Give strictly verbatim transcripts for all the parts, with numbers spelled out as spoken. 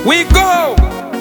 we go.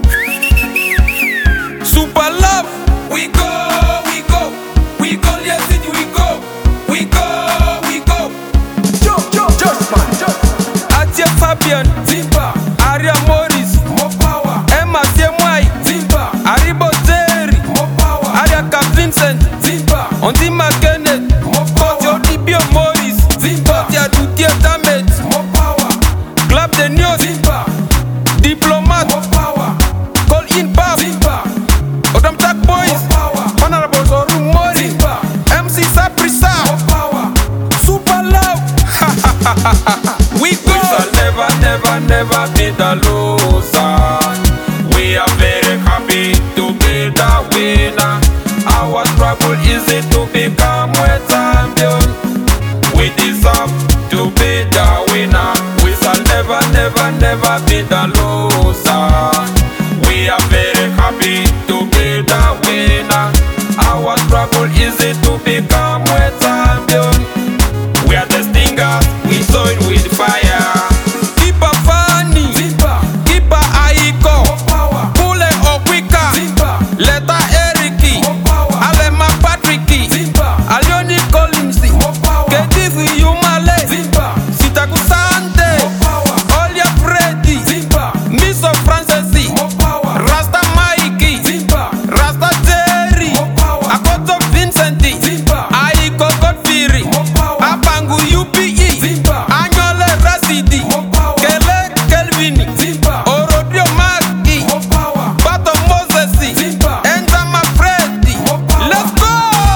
Super love, we go, we go, we go, yes, city, we go, we go, we go. Yo, yo, just man, just. Atia Fabian, Zimba, Aria Morris, more power. Emma Semwai, Zimba, Aribo Terry, more power. Ariaka Vincent, Zimba, Ondima Kenneth, more power. Jodibio Morris, Zimba, Tia Dutia Damet, more power. Club de News, Zimba, Diplomat, more power. Call in Pub, Zimba, Odam Tak Boys, more power. Honorable Zoru Mori, Zimba, M C Saprisa, more power. Super Love. We go. We shall never, never, never be the loser. We are very happy to be the winner. Our struggle is it to become a champion. We deserve to be the winner. We shall never, never, never be the loser. We are very happy to be the winner. Our struggle is it to become a champion. We are the stingers, we join with fire. Keep a funny, Zimba, keep a aiko, more power. Pule Okwika, Zimba, Leta Eriki, more power. Alema Patricki, Zimba, Alioni Collins, more power. Kedifu Yumale, Zimba, Sitaku Sante, more power. Olia Freddy, Zimba, Miss of Francis, more power. Rasta Mikey, Zimba, Rasta Jerry, more power. Akoto Vincent, Zimba, Aiko Godfrey, more power. Abangu U P E, Zimba, Anyole Rasidi, more power. Kele Kelvin, Zimba, Orodio Maki, more power. Bato Moses, Zimba, Endama Freddy. more power. Let's go!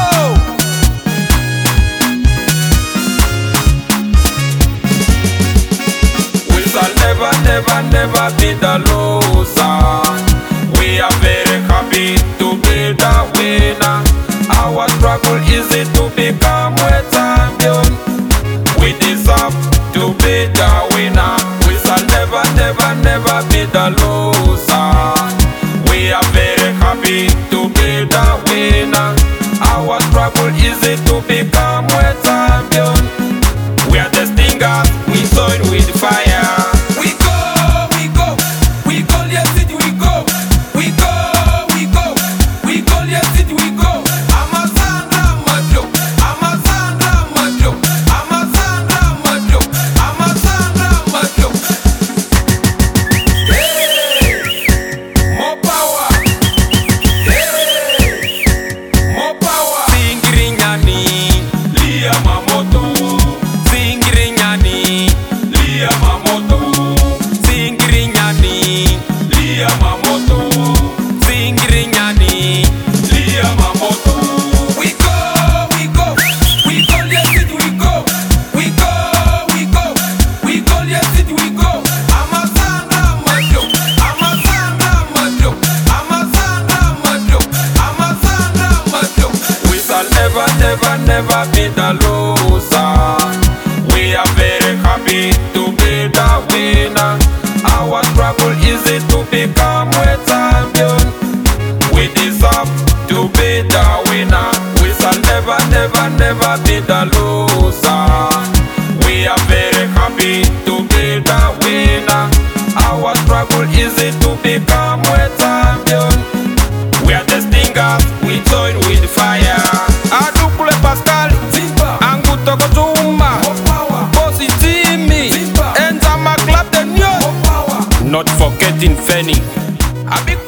We shall never, never, never be the loser. We are very happy to be the winner. Our struggle is it to become a champion. We deserve to be the winner. We shall never, never, never be the loser. We are very happy to be the winner. Our struggle is it to become a champion. We are the stingers, we join with fire. We go, we go, we go, yes, city, we go. We go, we go, we go, yes, city, we go. Amazandra Majo, Amazandra Majo, Amazandra Majo, Amazandra Majo. Hey, more power. Hey, more power. Singirinyani, Lia Mamoto. Singirinyani, Lia Mamoto. Singirinyani, Lia Mamoto. Singirinyani, Lia Mamoto. We go, we go, we go, yes, city, we go. We go, we go, we go, yes, city, we go. Amazandra Majo, Amazandra Majo, Amazandra Majo, Amazandra Majo. We shall never, never, never be the loser. We are very happy to be the winner. Our struggle is it to become a champion. We deserve to be the winner. We shall never, never, never be the loser. We are very happy to be the winner. Our struggle is it to become a champion. We are the stingers, we join with fire. Adukule Pascal, Zimba, Angu Tokotuma, more power. Bossy Timmy, Zimba. Enzama Club de News. More power. Not forgetting Fanny. Abi